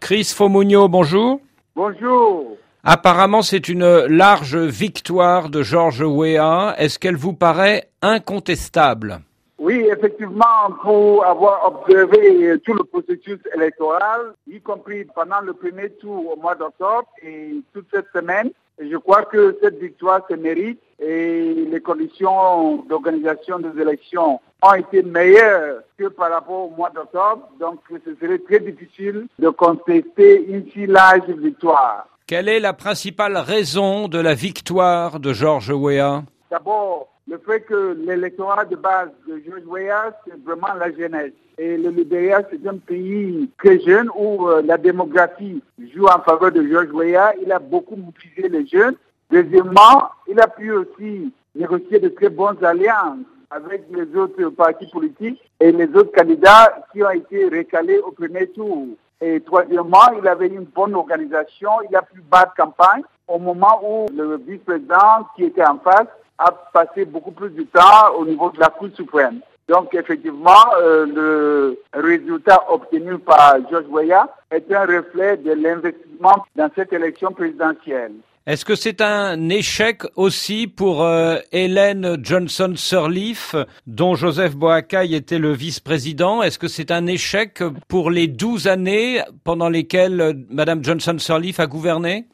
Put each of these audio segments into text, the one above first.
Chris Fomugno, bonjour. Bonjour. Apparemment, c'est une large victoire de George Weah. Est-ce qu'elle vous paraît incontestable? Oui, effectivement, pour avoir observé tout le processus électoral, y compris pendant le premier tour au mois d'octobre et toute cette semaine, je crois que cette victoire se mérite et les conditions d'organisation des élections ont été meilleures que par rapport au mois d'octobre. Donc, ce serait très difficile de contester une si large victoire. Quelle est la principale raison de la victoire de George Weah? D'abord, le fait que l'électorat de base de George Weah, c'est vraiment la jeunesse. Et le Libéria, c'est un pays très jeune où la démographie joue en faveur de George Weah. Il a beaucoup mobilisé les jeunes. Deuxièmement, il a pu aussi négocier de très bonnes alliances avec les autres partis politiques et les autres candidats qui ont été recalés au premier tour. Et troisièmement, il avait une bonne organisation. Il a pu battre campagne au moment où le vice-président qui était en face a passé beaucoup plus de temps au niveau de la Cour suprême. Donc, effectivement, le résultat obtenu par George Weah est un reflet de l'investissement dans cette élection présidentielle. Est-ce que c'est un échec aussi pour Ellen Johnson Sirleaf, dont Joseph Boakai était le vice-président? Est-ce que c'est un échec pour les 12 années pendant lesquelles Mme Johnson Sirleaf a gouverné?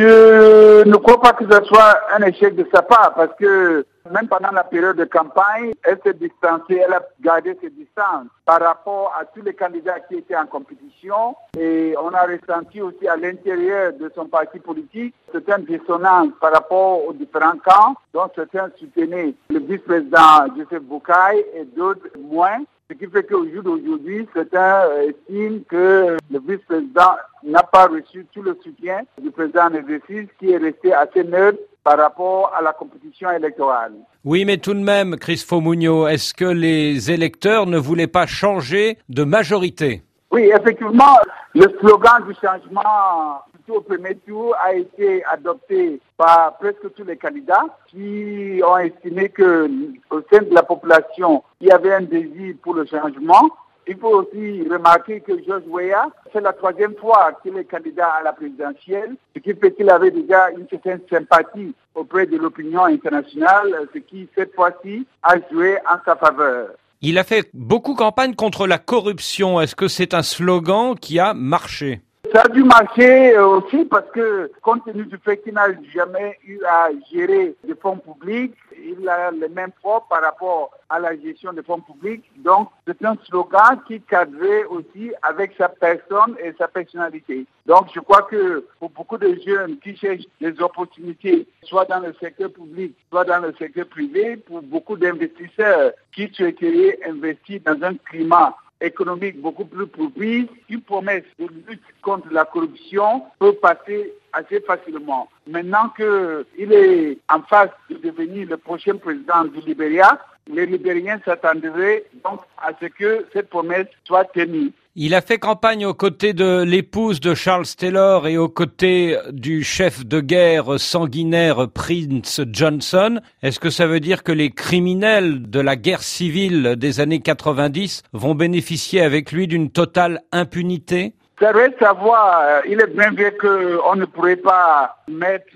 Je ne crois pas que ce soit un échec de sa part parce que même pendant la période de campagne, elle s'est distancée, elle a gardé ses distances par rapport à tous les candidats qui étaient en compétition et on a ressenti aussi à l'intérieur de son parti politique certaines dissonances par rapport aux différents camps dont certains soutenaient le vice-président Joseph Boakai et d'autres moins. Ce qui fait qu'au jour d'aujourd'hui, certains estiment que le vice-président n'a pas reçu tout le soutien du président en exercice qui est resté assez neutre par rapport à la compétition électorale. Oui, mais tout de même, Chris Fomugno, est-ce que les électeurs ne voulaient pas changer de majorité? Oui, effectivement, le slogan du changement surtout au premier tour a été adopté par presque tous les candidats qui ont estimé que au sein de la population, il y avait un désir pour le changement. Il faut aussi remarquer que George Weah, c'est la troisième fois qu'il est candidat à la présidentielle, ce qui fait qu'il avait déjà une certaine sympathie auprès de l'opinion internationale, ce qui, cette fois-ci, a joué en sa faveur. Il a fait beaucoup campagne contre la corruption. Est-ce que c'est un slogan qui a marché? Ça a dû marcher aussi parce que, compte tenu du fait qu'il n'a jamais eu à gérer des fonds publics, il a les mêmes propres par rapport à la gestion des fonds publics. Donc, c'est un slogan qui cadrait aussi avec sa personne et sa personnalité. Donc, je crois que pour beaucoup de jeunes qui cherchent des opportunités, soit dans le secteur public, soit dans le secteur privé, pour beaucoup d'investisseurs qui souhaiteraient investir dans un climat économique beaucoup plus propice, une promesse de lutte contre la corruption peut passer assez facilement. Maintenant qu'il est en phase de devenir le prochain président du Libéria, les Libériens s'attendraient donc à ce que cette promesse soit tenue. Il a fait campagne aux côtés de l'épouse de Charles Taylor et aux côtés du chef de guerre sanguinaire Prince Johnson. Est-ce que ça veut dire que les criminels de la guerre civile des années 90 vont bénéficier avec lui d'une totale impunité? Ça reste à voir. Il est bien vrai qu'on ne pourrait pas mettre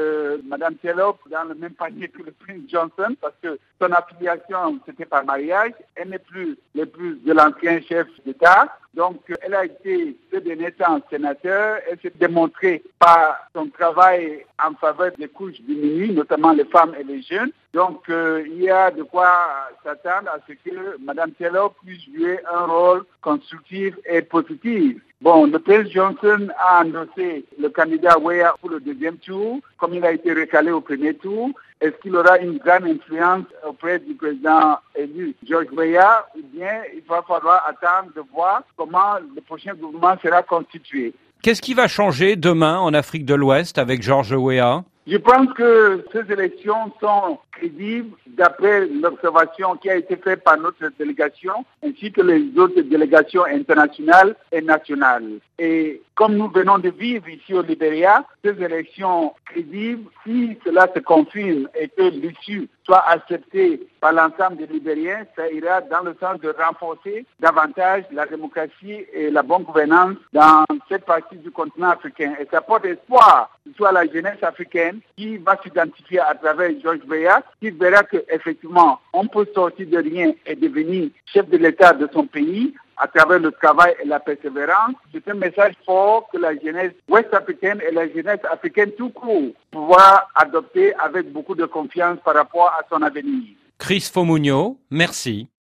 Mme Taylor dans le même panier que le Prince Johnson parce que son affiliation, c'était par mariage. Elle n'est plus l'épouse de l'ancien chef d'État. Donc, elle a été ce dernier temps sénateur. Elle s'est démontrée par son travail en faveur des couches diminuées, notamment les femmes et les jeunes. Donc, il y a de quoi s'attendre à ce que Mme Taylor puisse jouer un rôle constructif et positif. Bon, le président Johnson a endossé le candidat Weah pour le deuxième tour, comme il a été recalé au premier tour. Est-ce qu'il aura une grande influence auprès du président élu George Weah ou bien il va falloir attendre de voir comment le prochain gouvernement sera constitué? Qu'est-ce qui va changer demain en Afrique de l'Ouest avec George Weah? Je pense que ces élections sont crédibles d'après l'observation qui a été faite par notre délégation ainsi que les autres délégations internationales et nationales. Et comme nous venons de vivre ici au Libéria, ces élections crédibles, si cela se confirme et que l'issue soit accepté par l'ensemble des Libériens, ça ira dans le sens de renforcer davantage la démocratie et la bonne gouvernance dans cette partie du continent africain. Et ça porte espoir, soit la jeunesse africaine qui va s'identifier à travers Georges Weah, qui verra qu'effectivement, on peut sortir de rien et devenir chef de l'État de son pays à travers le travail et la persévérance. C'est un message fort que la jeunesse ouest-africaine et la jeunesse africaine tout court pouvoir adopter avec beaucoup de confiance par rapport à son avenir. Chris Fomunyo, merci.